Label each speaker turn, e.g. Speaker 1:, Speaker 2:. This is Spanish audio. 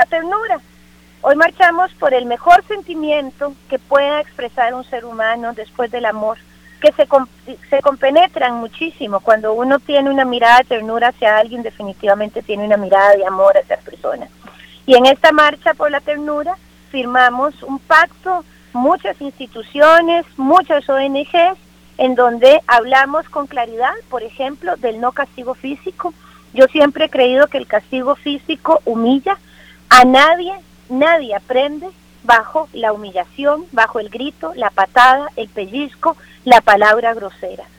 Speaker 1: la ternura. Hoy marchamos por el mejor sentimiento que pueda expresar un ser humano después del amor, que se compenetran muchísimo. Cuando uno tiene una mirada de ternura hacia alguien, definitivamente tiene una mirada de amor hacia esa persona. Y en esta marcha por la ternura firmamos un pacto, muchas instituciones, muchas ONGs, en donde hablamos con claridad, por ejemplo, del no castigo físico. Yo siempre he creído que el castigo físico humilla. A nadie aprende bajo la humillación, bajo el grito, la patada, el pellizco, la palabra grosera.